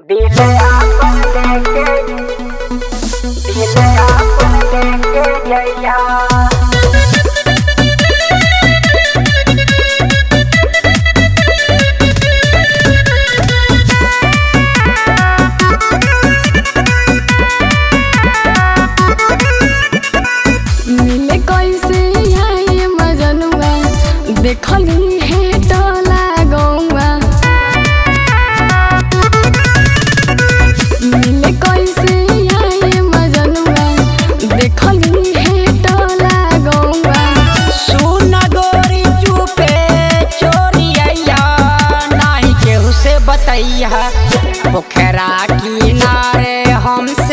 दिले आपन लेके जइया। मिले कैसे आए मजनुआ देखली है टोला गौआ। मिले कैसे आए मजनुआ देखली है टोला गौआ। सुन गोरी चुपे चोरी आइया नाही केहू से बतैया। पोखरा किनारे हमसे